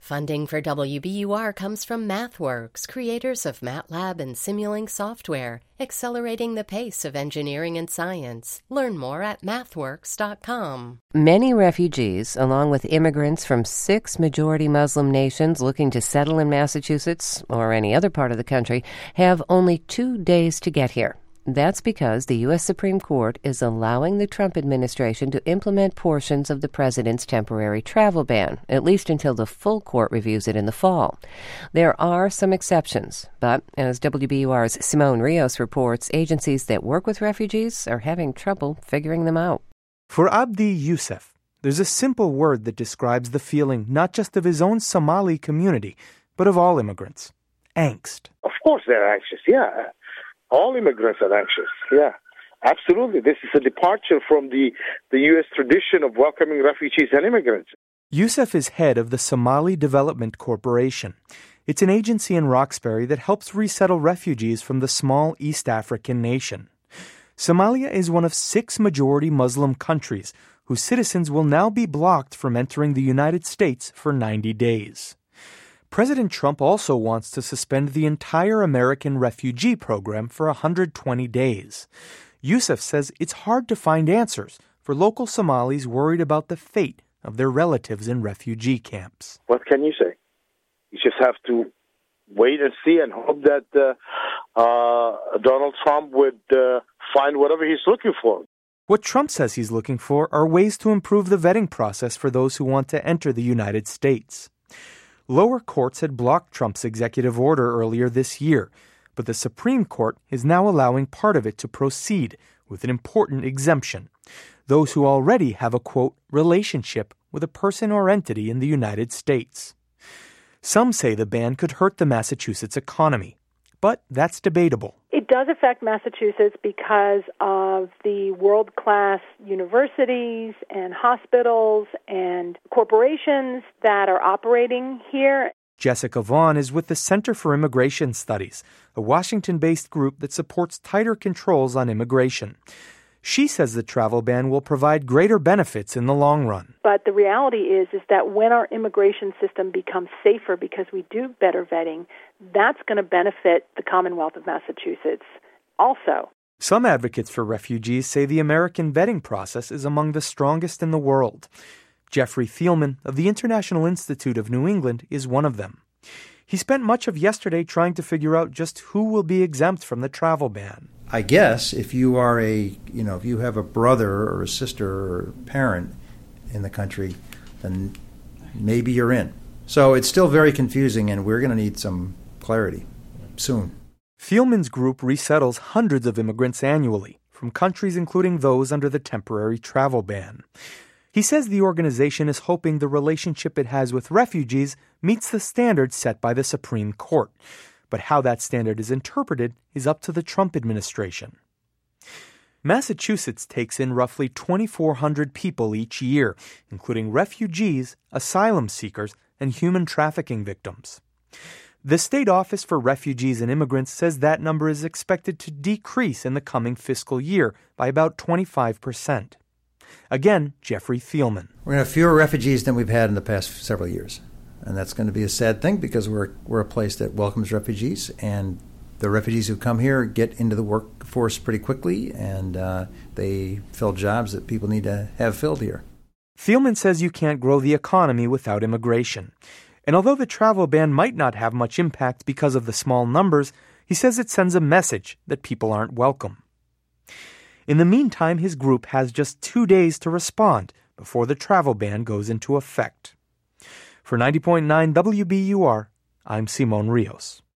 Funding for WBUR comes from MathWorks, creators of MATLAB and Simulink software, accelerating the pace of engineering and science. Learn more at mathworks.com. Many refugees, along with immigrants from 6 majority Muslim nations looking to settle in Massachusetts or any other part of the country, have only 2 days to get here. That's because the U.S. Supreme Court is allowing the Trump administration to implement portions of the president's temporary travel ban, at least until the full court reviews it in the fall. There are some exceptions, but as WBUR's Simone Rios reports, agencies that work with refugees are having trouble figuring them out. For Abdi Youssef, there's a simple word that describes the feeling not just of his own Somali community, but of all immigrants: angst. Of course they're anxious, yeah. All immigrants are anxious, yeah. Absolutely. This is a departure from the U.S. tradition of welcoming refugees and immigrants. Youssef is head of the Somali Development Corporation. It's an agency in Roxbury that helps resettle refugees from the small East African nation. Somalia is one of 6 majority Muslim countries whose citizens will now be blocked from entering the United States for 90 days. President Trump also wants to suspend the entire American refugee program for 120 days. Youssef says it's hard to find answers for local Somalis worried about the fate of their relatives in refugee camps. What can you say? You just have to wait and see and hope that Donald Trump would find whatever he's looking for. What Trump says he's looking for are ways to improve the vetting process for those who want to enter the United States. Lower courts had blocked Trump's executive order earlier this year, but the Supreme Court is now allowing part of it to proceed with an important exemption: those who already have a, quote, relationship with a person or entity in the United States. Some say the ban could hurt the Massachusetts economy, but that's debatable. It does affect Massachusetts because of the world-class universities and hospitals and corporations that are operating here. Jessica Vaughn is with the Center for Immigration Studies, a Washington-based group that supports tighter controls on immigration. She says the travel ban will provide greater benefits in the long run. But the reality is that when our immigration system becomes safer because we do better vetting, that's going to benefit the Commonwealth of Massachusetts also. Some advocates for refugees say the American vetting process is among the strongest in the world. Jeffrey Thielman of the International Institute of New England is one of them. He spent much of yesterday trying to figure out just who will be exempt from the travel ban. I guess if you are if you have a brother or a sister or a parent in the country, then maybe you're in. So it's still very confusing, and we're going to need some clarity soon. Thielman's group resettles hundreds of immigrants annually from countries including those under the temporary travel ban. He says the organization is hoping the relationship it has with refugees meets the standards set by the Supreme Court. But how that standard is interpreted is up to the Trump administration. Massachusetts takes in roughly 2,400 people each year, including refugees, asylum seekers, and human trafficking victims. The State Office for Refugees and Immigrants says that number is expected to decrease in the coming fiscal year by about 25%. Again, Jeffrey Thielman. We're going to have fewer refugees than we've had in the past several years. And that's going to be a sad thing because we're a place that welcomes refugees, and the refugees who come here get into the workforce pretty quickly, and they fill jobs that people need to have filled here. Thielman says you can't grow the economy without immigration. And although the travel ban might not have much impact because of the small numbers, he says it sends a message that people aren't welcome. In the meantime, his group has just 2 days to respond before the travel ban goes into effect. For 90.9 WBUR, I'm Simone Rios.